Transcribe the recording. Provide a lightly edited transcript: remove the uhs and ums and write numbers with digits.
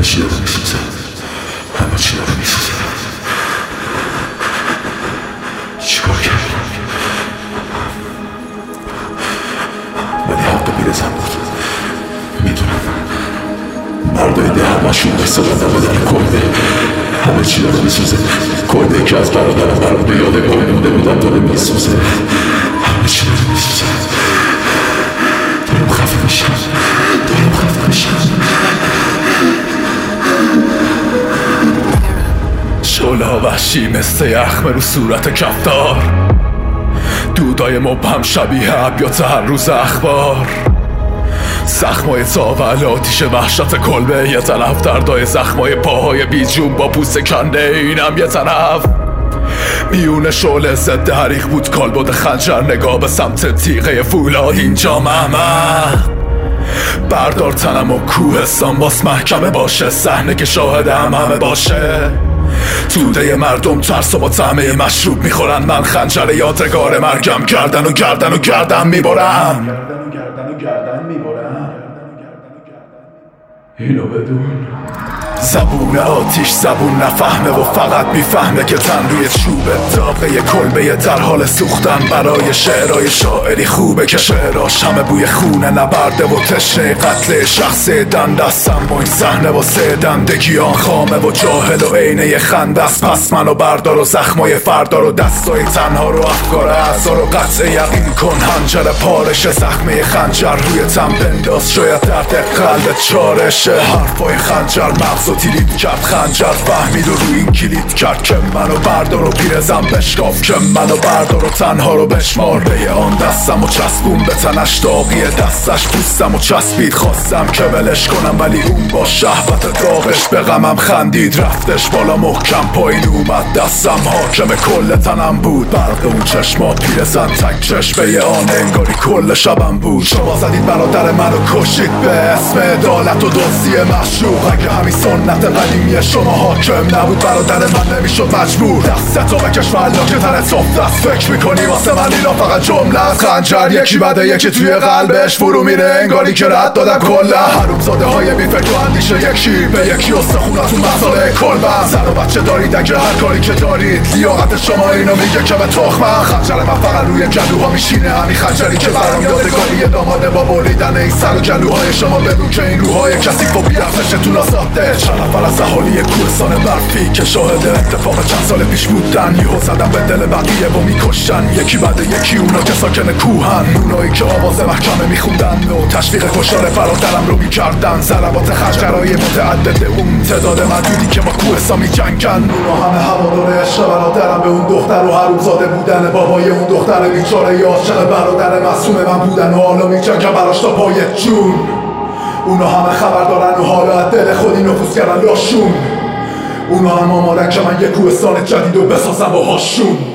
همه چی داره میسوزه، همه چی داره میسوزه. چیکار کردی؟ ولی حق پیرزن بود. میدونم مردای ده همشون بستادن به در کرده. همه چی داره میسوزه. کرده که از برادرم برام به یادگار مونده بودم داره میسوزه. همه چی داره میسوزه. دارم خفه میشم، دارم خفه میشم. شعله ها وحشی مثل یخم رو صورت کفتار، دودای مبهم شبیه ابیات هر روز اخبار. زخمای تاول آتیش وحشت کلبه یه طرف، دردای زخمای پاهای بیجون با پوست کنده اینم یه طرف. میون شعله ضد حریق بود کالبد خنجر، نگاه به سمت تیغه فولاد اینجا محمد. بردار تنم و کوهستان باس محکمه باشه، صحنه که شاهد همه باشه. توده مردم ترس و با طعمه مشروب میخورن، من خنجر یادگار مرگم گردن و گردن و گردن میبرم. اینو بدون زبون آتیش زبون نفهمه و فقط میفهمه که تن روی چوبه. داغه کلبه در حال سوختن برای شعرهای شاعری خوبه که شعراش همه بوی خونه نبرده و تشنه قتل شخص دن دستم و این صحنه و سهدندگی آن خامه و جاهل و عینه خنده است. پس منو بردار و زخمای فردار و دستای تنها رو افکار اعضا رو قطع یقین کن. هنجر پارش زخمه خنجر روی تن بنداز، شاید درد قلب چارشه. حرفای خنجر مغز و تیلید کرد، خنجر فهمید و روی این کلید کرد که منو بردار و پیرزن بشکاف، که منو بردار و تنها رو بشمار. به آن دستم و چسبون به تنش، داغی دستش پوستم و چسبید. خواستم که ولش کنم ولی اون با شهوت داغش به غمم خندید. رفتش بالا محکم پایین اومد دستم، حاکم کل تنم بود. برق اون چشمات پیرزن تک چشمه آن انگاری کل شبم بود. شما زدید برادر منو کشید به اسم عدالت و دزدی مشروق. اگه همین سنت قدیمی شما حاکم نبود برادر من نمیشد مجبور. دستتو بکش فلا که تنت صفت است. فکر میکنی واسه من اینا فقط جمله است؟ خنجر یکی بعد یکی توی قلبش فرو میره انگاری که رد دادم کلا. حرومزاده های بی فکر و اندیشه یکی به یکی استخونتون مساله کلبم. زن و بچه دارید اگه هر کاری که دارید، لیاقت شما اینو میگه که به تخمم. خنجر من فقط روی گلوها میشینه، همین خنجری که برام یادگاری داماده با بریدن این سر و گلوهای شما. بگو که این روحای کثیف و بی‌ارزشتون آزاده. چند نفر از اهالی کوهستان برفی که شاهد اتفاق چند سال پیش بودن، یهو زدن به دل بقیه و میکشتن یکی بعد یکی اونا که ساکن کوهن. اونایی که آواز محکمه میخوندن و تشویق کشتار برادرم رو میکردن. ضربات خنجرهای متعدد اون تعداد محدودی که با کوهستان میجنگن. اونا همه هوادار عشق برادرم به اون دختر و حرومزاده بودن. بابای اون دختر بیچاره عاشق برادر معصوم من بودن و حالا میجنگن براش تا پای جون. اونا همه خبر دارن و حالا از دل خودی نفوذ کردن لاشون. اونا هم آمادن که من یه کوهستان جدید و بسازم باهاشون.